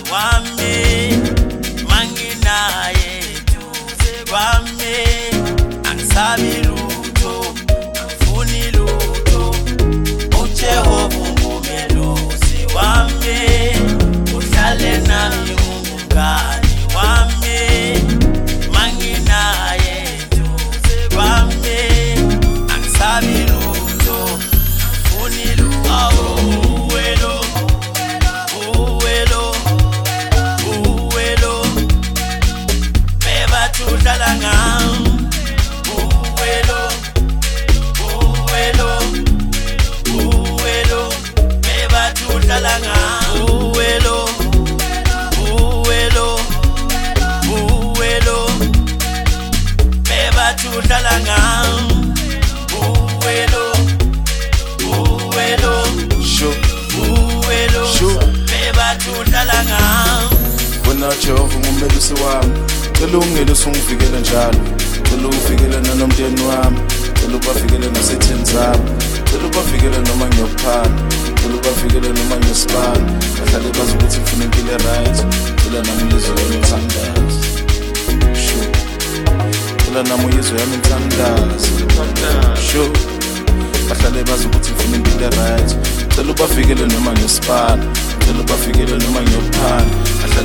wami manginaye duze kwami angisabi lutho angifuni lutho uJehova ungumelusi wami uhlale nami ungumngani wami manginaye duze kwami angisabi lutho angifuni lutho udlala ngam uwelo bebathi udlala ngam uwelo bebathi udlala ngam uwelo bebathi udlala ngam wena Jehova ungumelusi wami cela ungelusi ungivikele njalo cela uvikele nomndeni wami cela ubavikele nasetheni zami cela ubavikele noma ngiyophala cela ubavikele noma ngiyosibala bahlale bazi ukuthi ngifuna impilo right cela nami uyizwe yami ngithandaza cela nami uyizwe yami ngithandaza bahlale bazi ukuthi ngifuna impilo right cela ubavikele noma ngiyosibala cela ubavikele noma ngiyophala